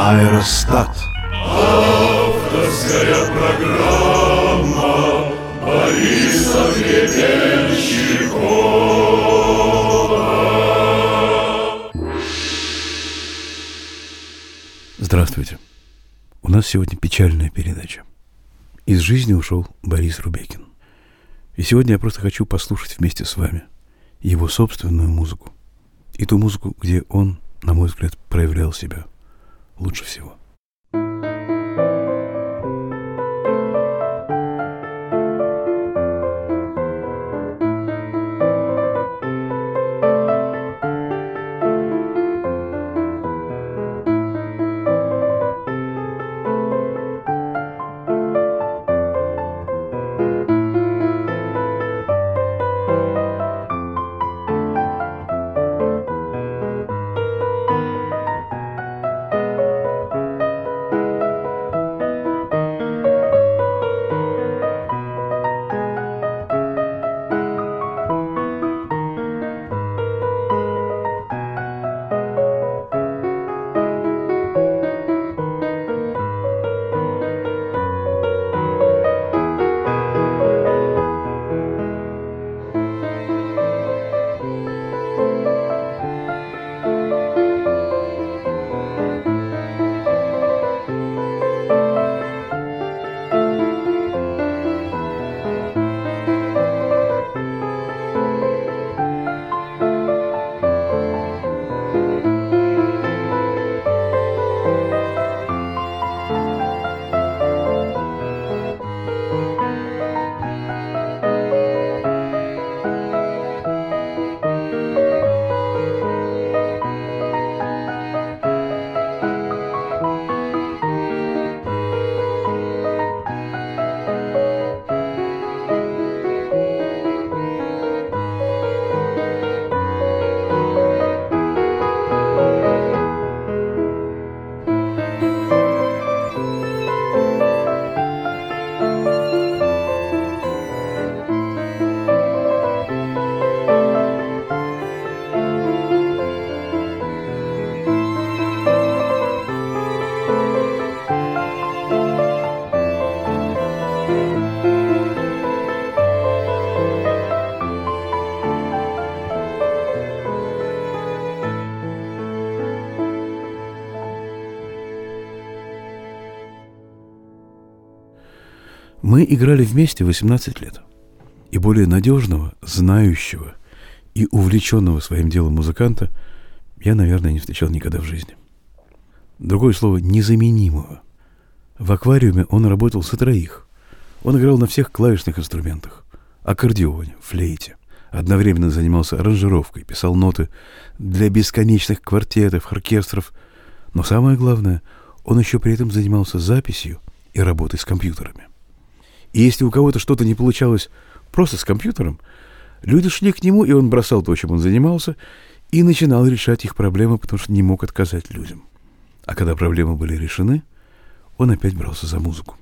Аэростат. Авторская программа Бориса Гребенщикова. Здравствуйте. У нас сегодня печальная передача. Из жизни ушел Борис Рубекин. И сегодня я просто хочу послушать вместе с вами его собственную музыку. И ту музыку, где он, на мой взгляд, проявлял себя лучше всего. Мы играли вместе 18 лет. И более надежного, знающего и увлеченного своим делом музыканта я, наверное, не встречал никогда в жизни. Другое слово — незаменимого. В аквариуме он работал со троих. Он играл на всех клавишных инструментах. Аккордеоне, флейте. Одновременно занимался аранжировкой, писал ноты для бесконечных квартетов, оркестров. Но самое главное, он еще при этом занимался записью и работой с компьютерами. И если у кого-то что-то не получалось просто с компьютером, люди шли к нему, и он бросал то, чем он занимался, и начинал решать их проблемы, потому что не мог отказать людям. А когда проблемы были решены, он опять брался за музыку.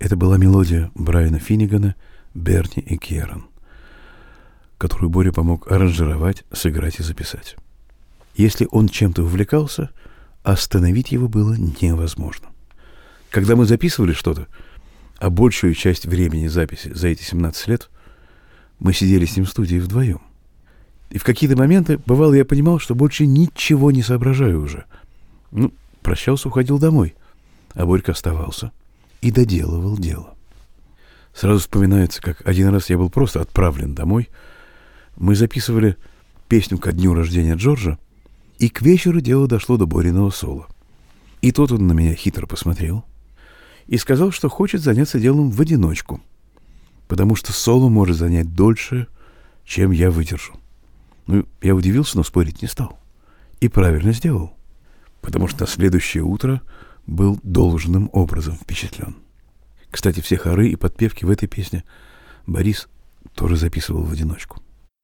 Это была мелодия Брайана Финнигана «Берни и Кьеран», которую Боря помог аранжировать, сыграть и записать. Если он чем-то увлекался, остановить его было невозможно. Когда мы записывали что-то, а большую часть времени записи за эти 17 лет мы сидели с ним в студии вдвоем. И в какие-то моменты, бывало, я понимал, что больше ничего не соображаю уже. Прощался, уходил домой, а Борька оставался и доделывал дело. Сразу вспоминается, как один раз я был просто отправлен домой. Мы записывали песню ко дню рождения Джорджа, и к вечеру дело дошло до Бориного соло. И тут он на меня хитро посмотрел и сказал, что хочет заняться делом в одиночку, потому что соло может занять дольше, чем я выдержу. Я удивился, но спорить не стал. И правильно сделал, потому что на следующее утро был должным образом впечатлен. Кстати, все хоры и подпевки в этой песне Борис тоже записывал в одиночку.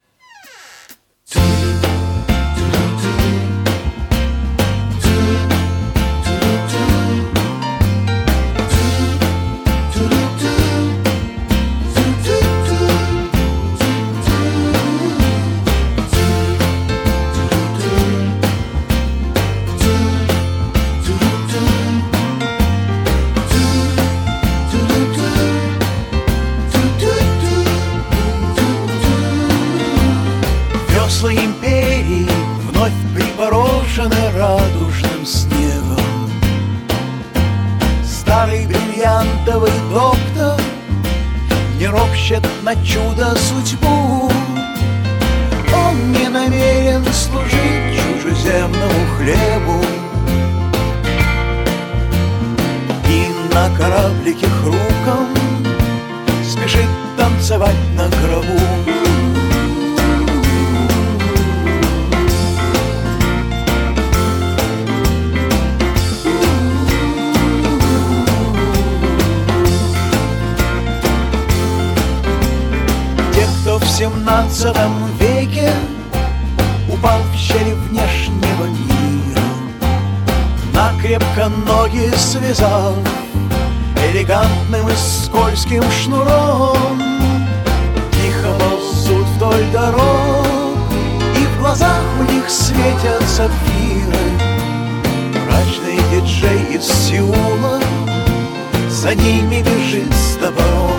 Весла империи вновь припорошены радужным снегом. Старый бриллиантовый доктор не ропщет на чудо судьбу. Он не намерен служить чужеземному хлебу и на кораблике хрупком спешит танцевать на гробу. В 17 веке упал в щели внешнего мира, накрепко ноги связал элегантным и скользким шнуром. Тихо ползут вдоль дорог, и в глазах у них светят сапфиры. Мрачный диджей из Сеула за ними бежит с топором.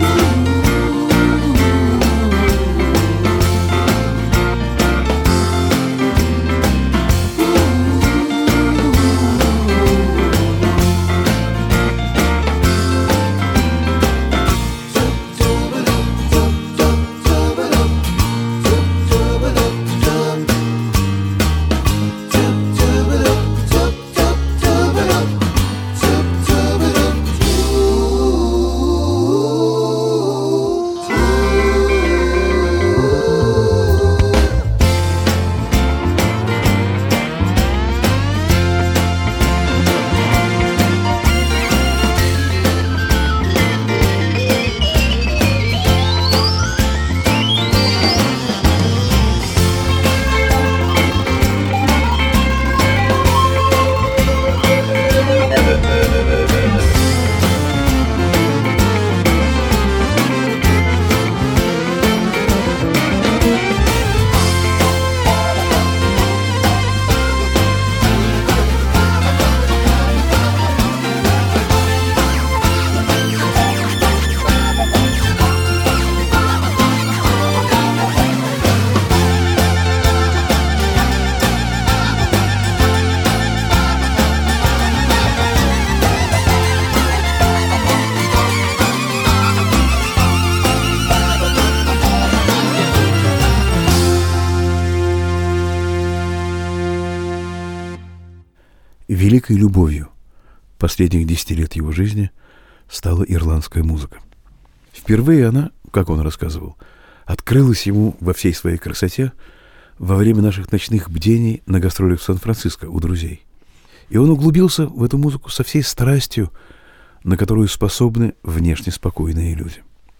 Великой любовью последних 10 лет его жизни стала ирландская музыка. Впервые она, как он рассказывал, открылась ему во всей своей красоте во время наших ночных бдений на гастролях в Сан-Франциско у друзей. И он углубился в эту музыку со всей страстью, на которую способны внешне спокойные люди.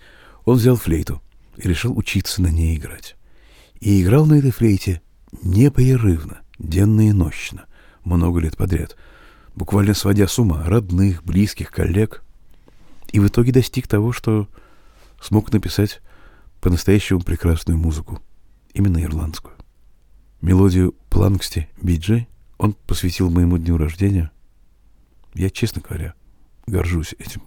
Он взял флейту и решил учиться на ней играть. И играл на этой флейте непрерывно, денно и нощно, много лет подряд, буквально сводя с ума родных, близких, коллег. И в итоге достиг того, что смог написать по-настоящему прекрасную музыку, именно ирландскую. Мелодию «Планксти Биджи» он посвятил моему дню рождения. Я, честно говоря, горжусь этим.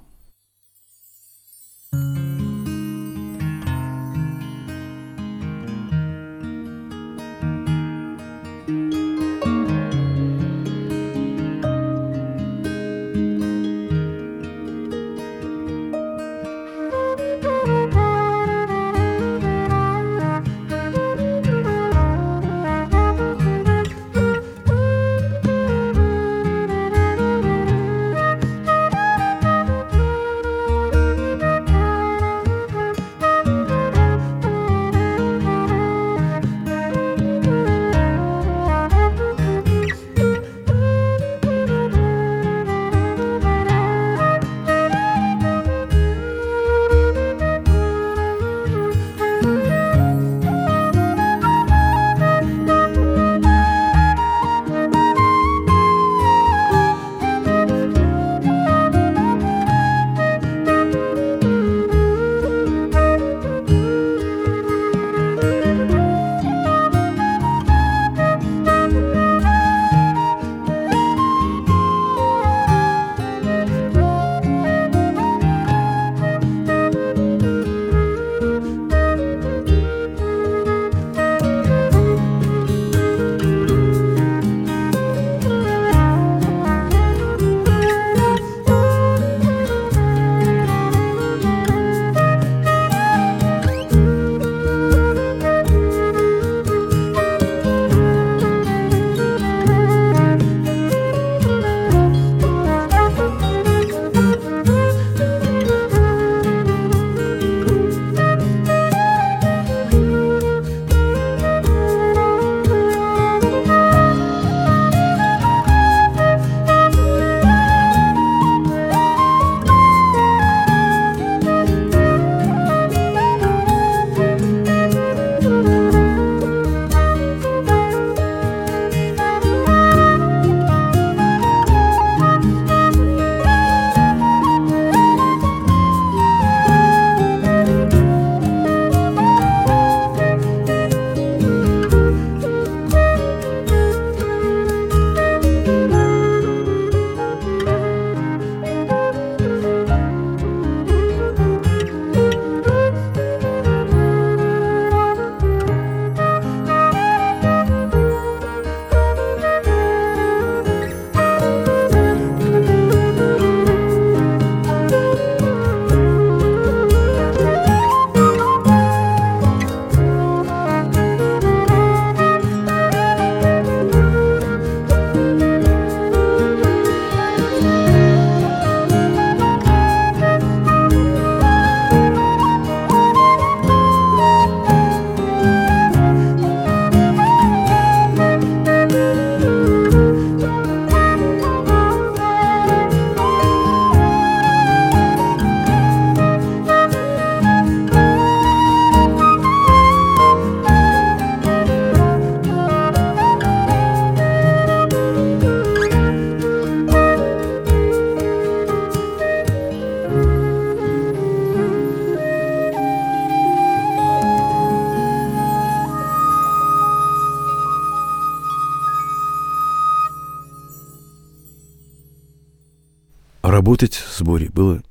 Работать с Борей было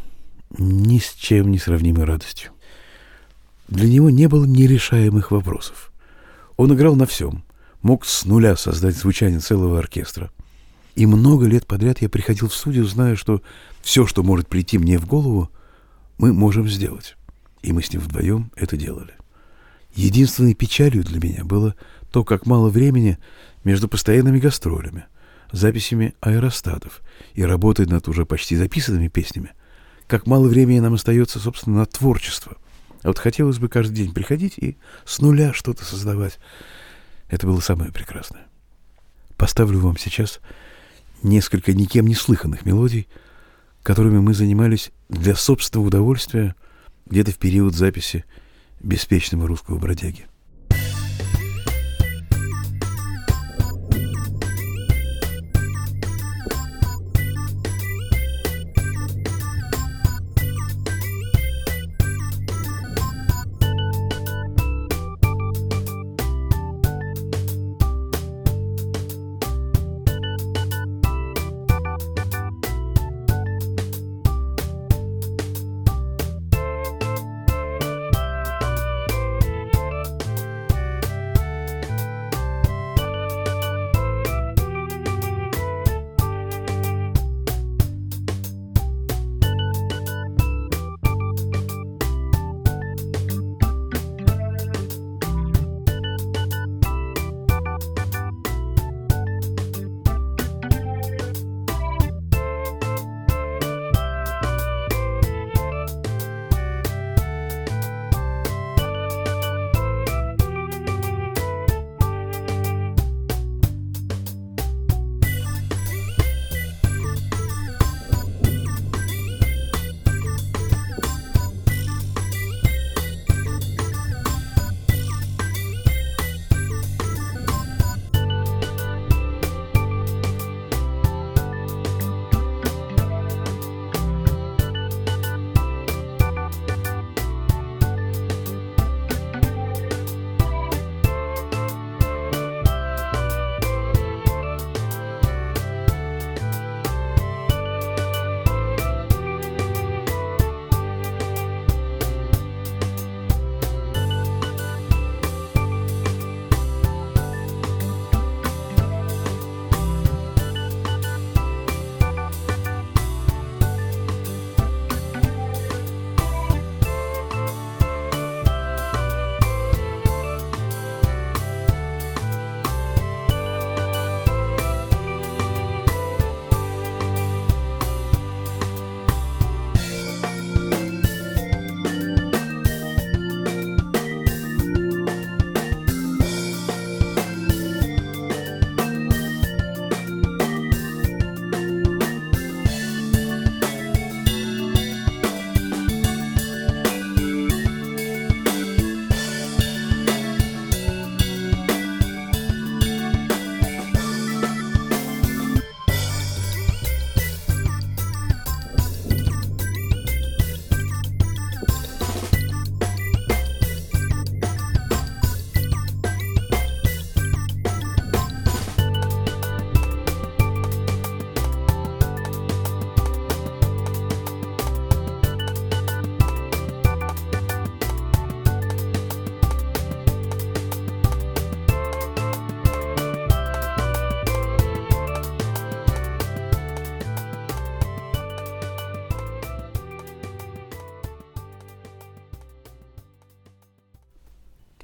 ни с чем не сравнимой радостью. Для него не было нерешаемых вопросов. Он играл на всем, мог с нуля создать звучание целого оркестра. И много лет подряд я приходил в студию, зная, что все, что может прийти мне в голову, мы можем сделать. И мы с ним вдвоем это делали. Единственной печалью для меня было то, как мало времени между постоянными гастролями, записями аэростатов и работой над уже почти записанными песнями, как мало времени нам остается, собственно, на творчество. А вот хотелось бы каждый день приходить и с нуля что-то создавать. Это было самое прекрасное. Поставлю вам сейчас несколько никем не слыханных мелодий, которыми мы занимались для собственного удовольствия где-то в период записи «Беспечного русского бродяги».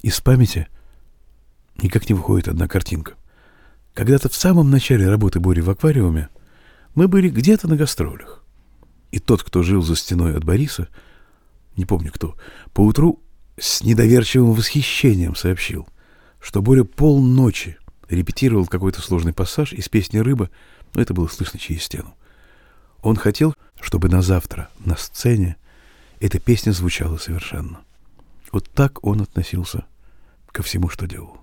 Из памяти никак не выходит одна картинка. Когда-то в самом начале работы Бори в аквариуме мы были где-то на гастролях. И тот, кто жил за стеной от Бориса, не помню кто, поутру с недоверчивым восхищением сообщил, что Боря полночи репетировал какой-то сложный пассаж из песни «Рыба», но это было слышно через стену. Он хотел, чтобы на завтра на сцене эта песня звучала совершенно. Вот так он относился ко всему, что делал.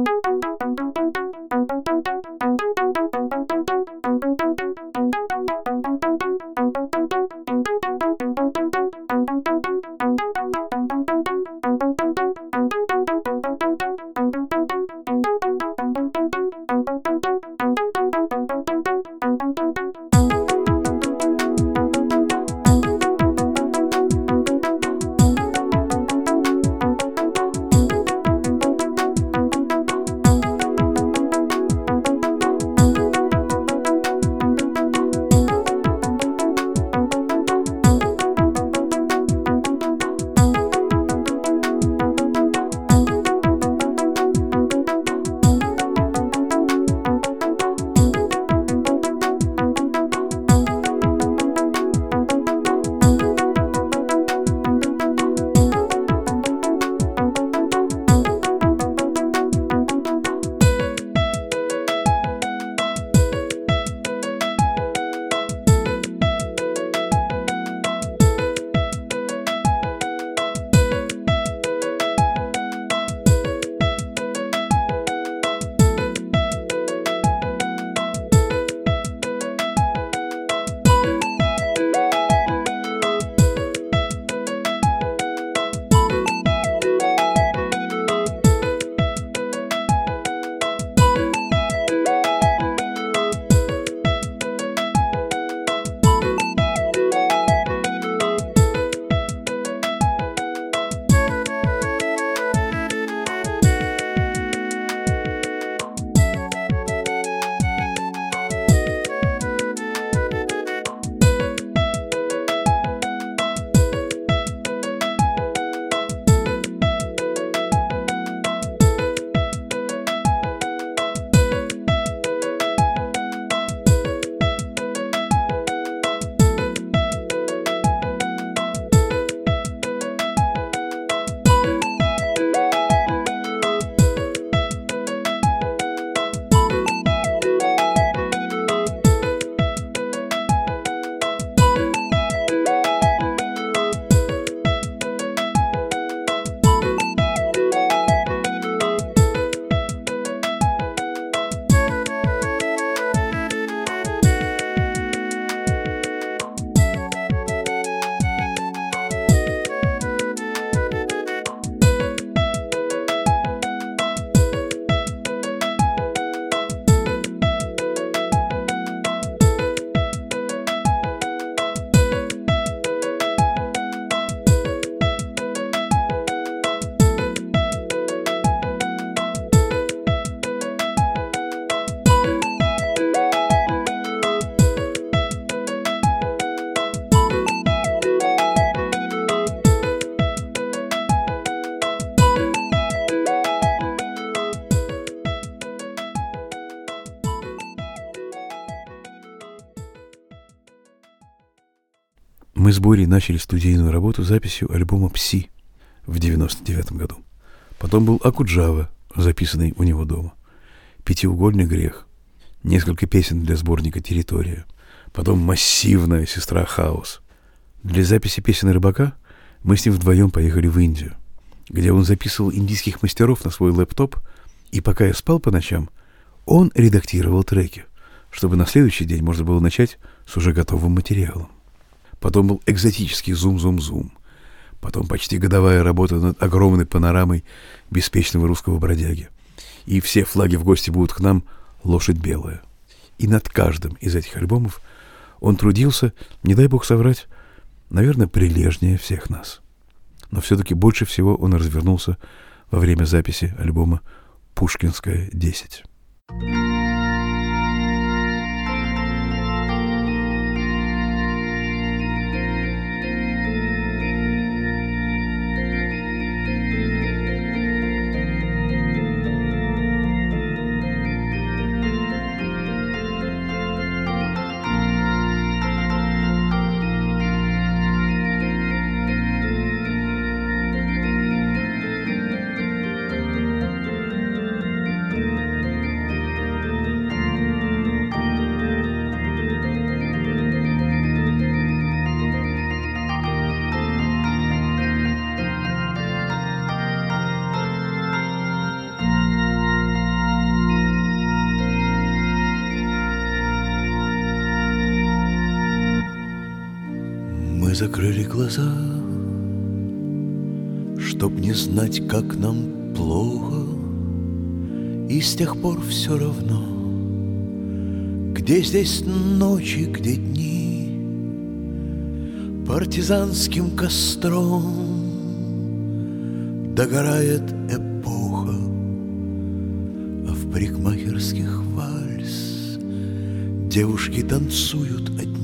Мы с Борей начали студийную работу записью альбома «Пси» в 99 году. Потом был «Акуджава», записанный у него дома. «Пятиугольный грех», несколько песен для сборника «Территория». Потом массивная «Сестра Хаос». Для записи песен «Рыбака» мы с ним вдвоем поехали в Индию, где он записывал индийских мастеров на свой лэптоп, и пока я спал по ночам, он редактировал треки, чтобы на следующий день можно было начать с уже готовым материалом. Потом был экзотический «Зум-зум-зум». Потом почти годовая работа над огромной панорамой беспечного русского бродяги. И все флаги в гости будут к нам «Лошадь белая». И над каждым из этих альбомов он трудился, не дай бог соврать, наверное, прилежнее всех нас. Но все-таки больше всего он развернулся во время записи альбома «Пушкинская 10». Мы закрыли глаза, чтоб не знать, как нам плохо, и с тех пор все равно, где здесь ночи, где дни, партизанским костром догорает эпоха, а в парикмахерских вальс девушки танцуют одни.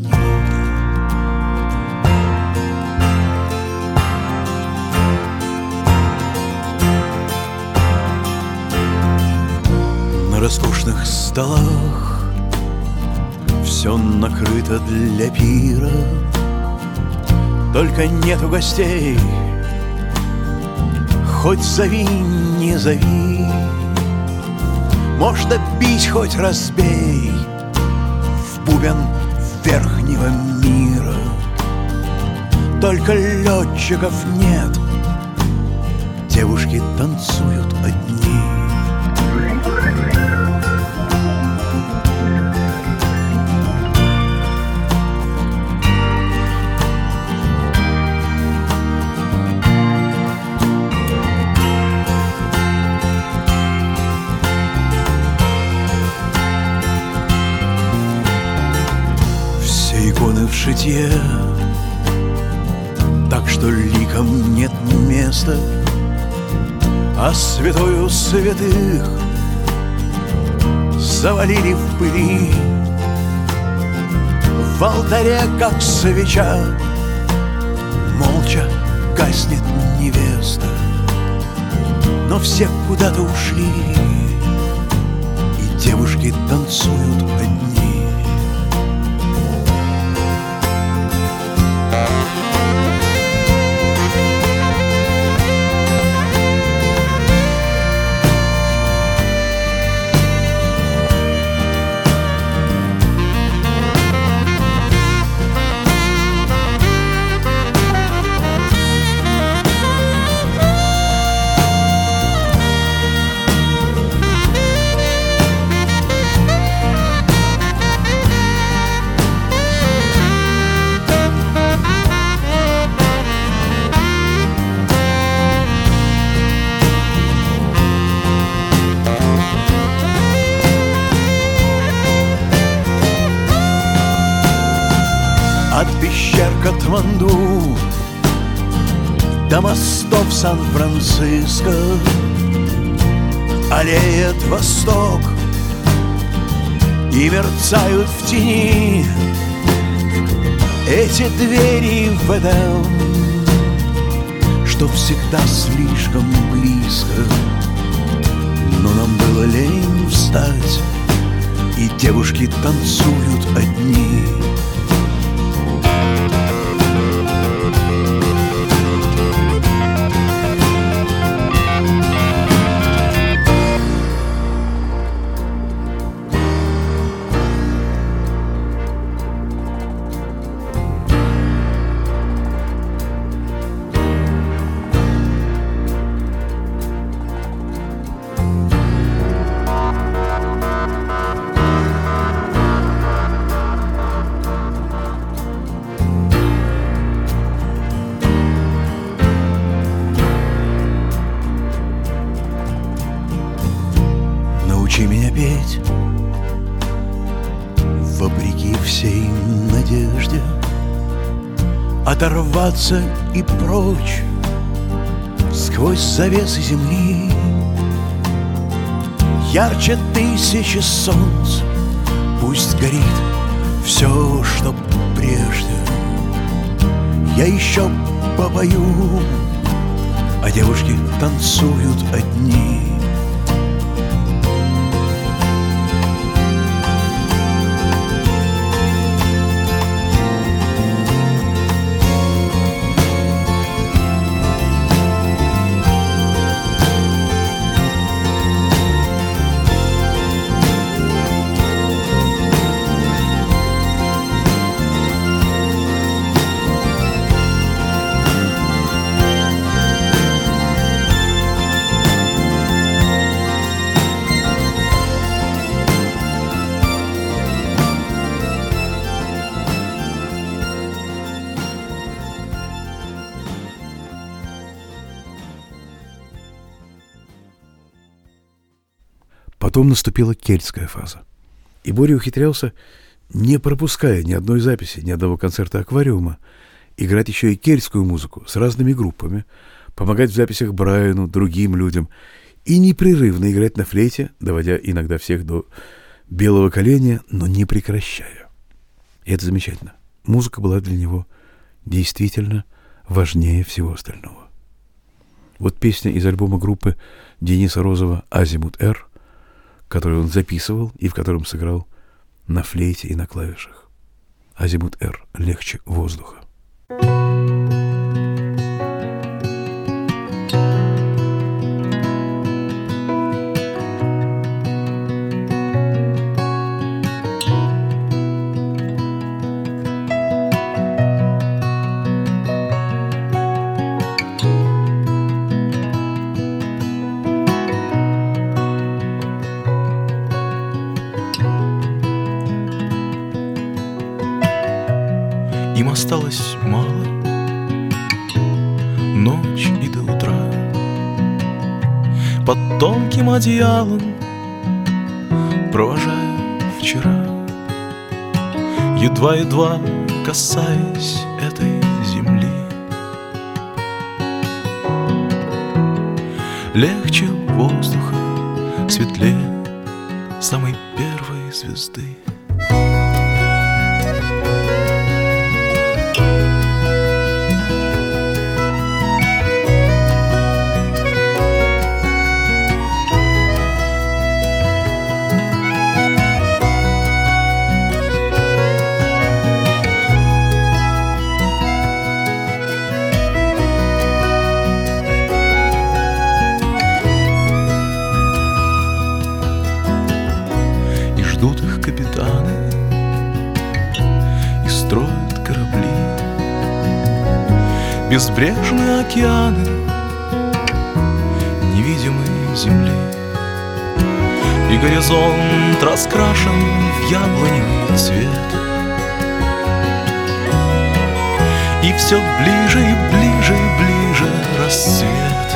На роскошных столах все накрыто для пира, только нету гостей, хоть зови, не зови. Можно бить, хоть разбей в бубен верхнего мира. Только летчиков нет, девушки танцуют одни. Иконы в шитье, так что ликам нет места, а святою святых завалили в пыли. В алтаре, как свеча, молча гаснет невеста, но все куда-то ушли, и девушки танцуют одни. От пещер Катманду до мостов Сан-Франциско аллеет восток, и мерцают в тени эти двери в Эдем, что всегда слишком близко. Но нам было лень встать, и девушки танцуют одни. Научи меня петь вопреки всей надежде, оторваться и прочь сквозь завесы земли. Ярче тысячи солнц пусть горит все, что прежде. Я еще попою, а девушки танцуют одни. Потом наступила кельтская фаза. И Боря ухитрялся, не пропуская ни одной записи, ни одного концерта «Аквариума», играть еще и кельтскую музыку с разными группами, помогать в записях Брайану, другим людям и непрерывно играть на флейте, доводя иногда всех до белого коленя, но не прекращая. И это замечательно. Музыка была для него действительно важнее всего остального. Вот песня из альбома группы Дениса Розова «Азимут Р», которую он записывал и в котором сыграл на флейте и на клавишах. «Азимут Р» легче воздуха. Им осталось мало, ночь и до утра. Под тонким одеялом провожаю вчера, едва-едва касаясь этой земли. Легче воздуха, светлее самой первой звезды. Ждут их капитаны и строят корабли. Безбрежные океаны, невидимые земли. И горизонт раскрашен в яблоневый цвет. И все ближе и ближе и ближе рассвет.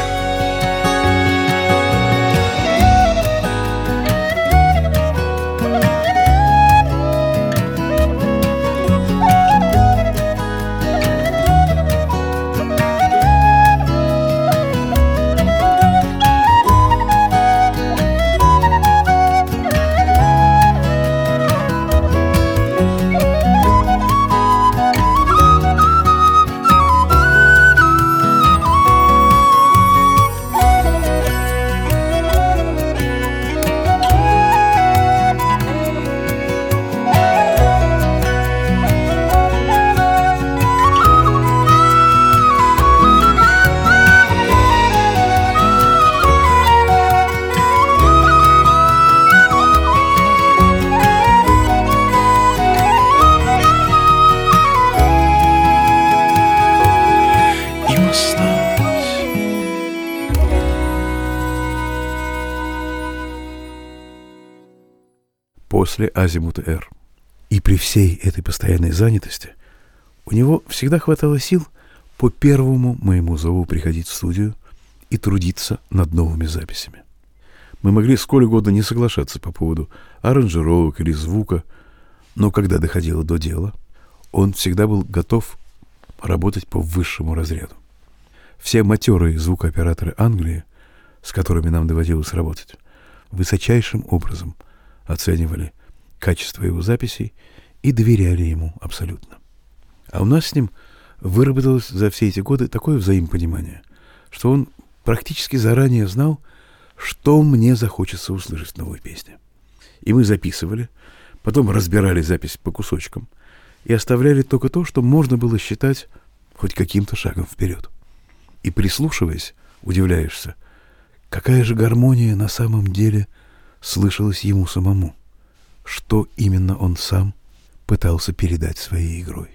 После «Азимута Р». И при всей этой постоянной занятости у него всегда хватало сил по первому моему зову приходить в студию и трудиться над новыми записями. Мы могли сколь угодно не соглашаться по поводу аранжировок или звука, но когда доходило до дела, он всегда был готов работать по высшему разряду. Все матерые звукооператоры Англии, с которыми нам доводилось работать, высочайшим образом оценивали качество его записей и доверяли ему абсолютно. А у нас с ним выработалось за все эти годы такое взаимопонимание, что он практически заранее знал, что мне захочется услышать в новой песне. И мы записывали, потом разбирали запись по кусочкам и оставляли только то, что можно было считать хоть каким-то шагом вперед. И прислушиваясь, удивляешься, какая же гармония на самом деле слышалась ему самому, что именно он сам пытался передать своей игрой.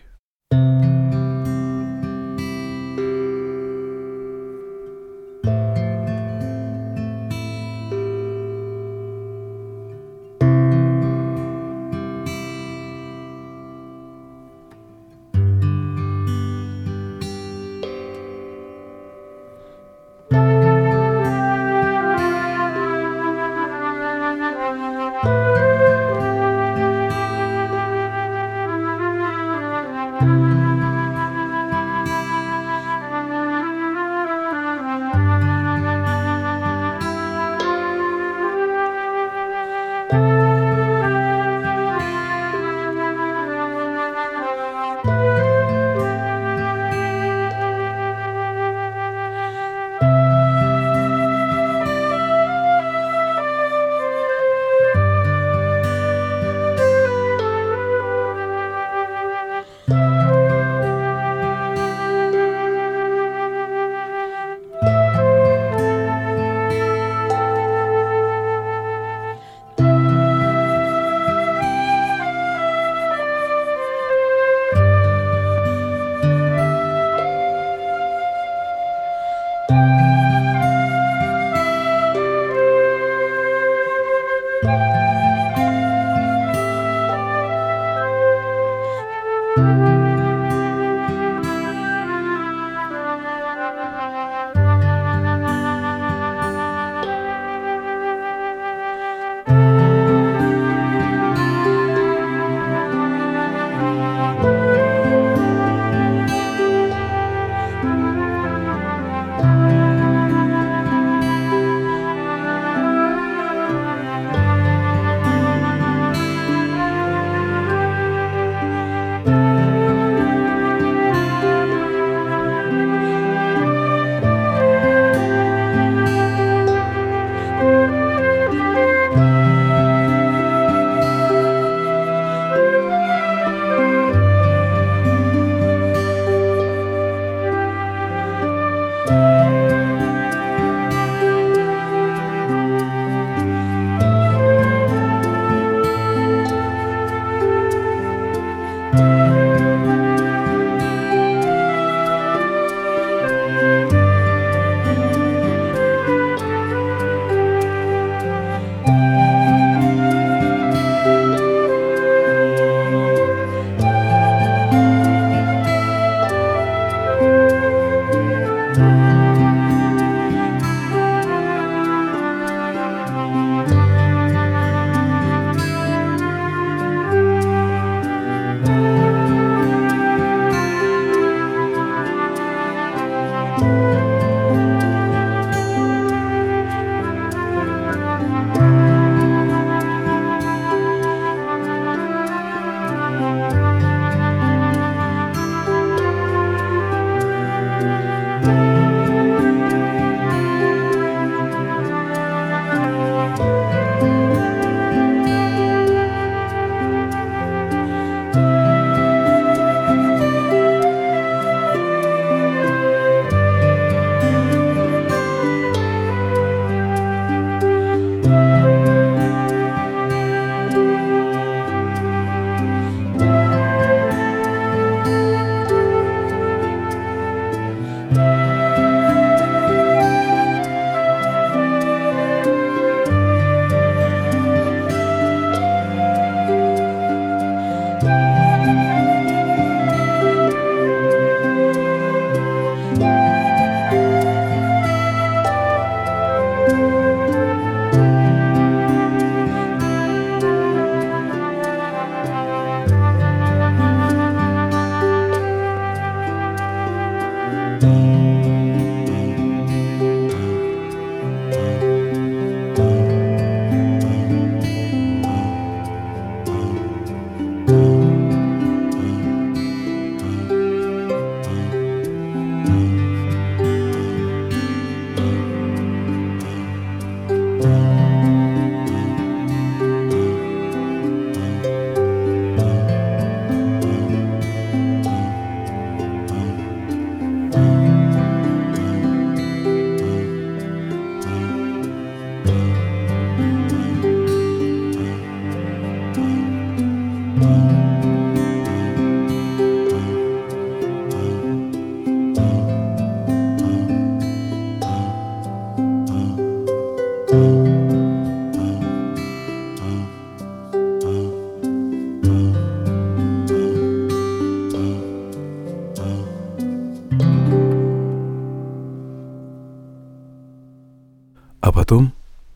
А потом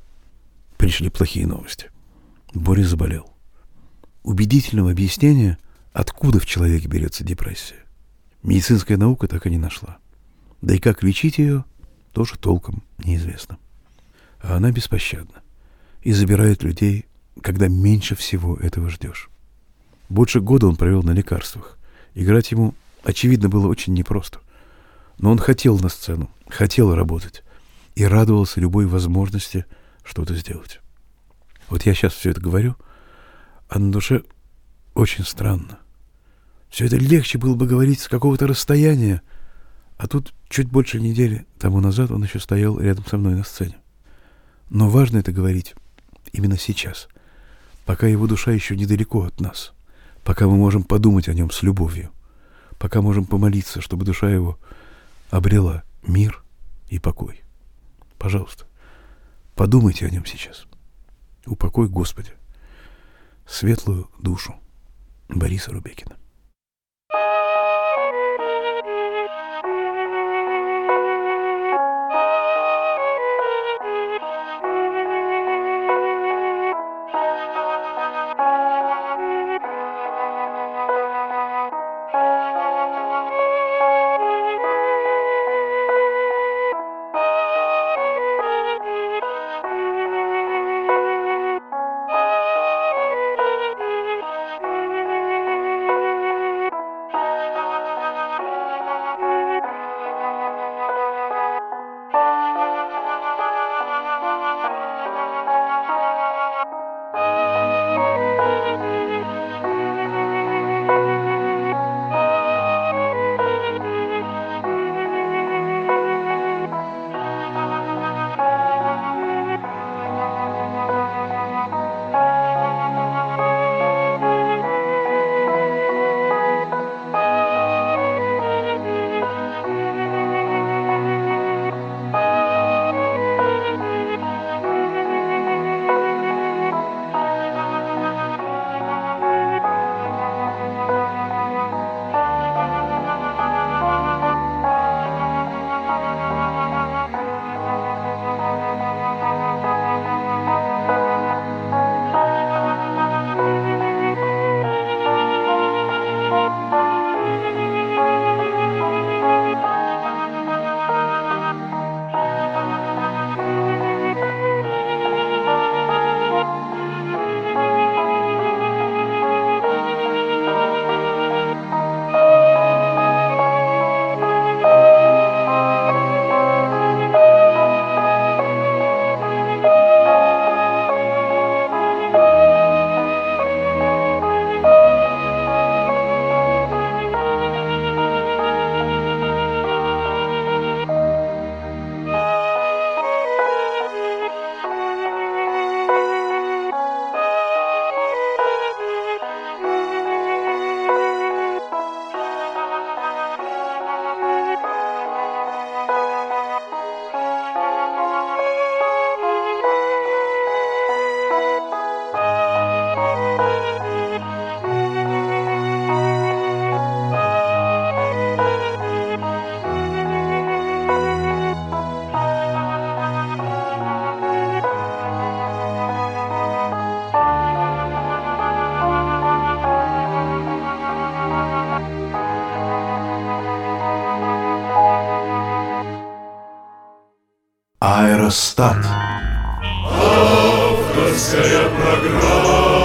пришли плохие новости. Боря заболел. Убедительного объяснения, откуда в человеке берется депрессия, медицинская наука так и не нашла. Да и как лечить ее, тоже толком неизвестно. А она беспощадна и забирает людей, когда меньше всего этого ждешь. Больше года он провел на лекарствах. Играть ему, очевидно, было очень непросто. Но он хотел на сцену, хотел работать и радовался любой возможности что-то сделать. Вот я сейчас все это говорю, а на душе очень странно. Все это легче было бы говорить с какого-то расстояния, а тут чуть больше недели тому назад он еще стоял рядом со мной на сцене. Но важно это говорить именно сейчас, пока его душа еще недалеко от нас, пока мы можем подумать о нем с любовью, пока можем помолиться, чтобы душа его обрела мир и покой. Пожалуйста, подумайте о нем сейчас. Упокой, Господи, светлую душу Бориса Рубекина. Аэростат. Авторская программа.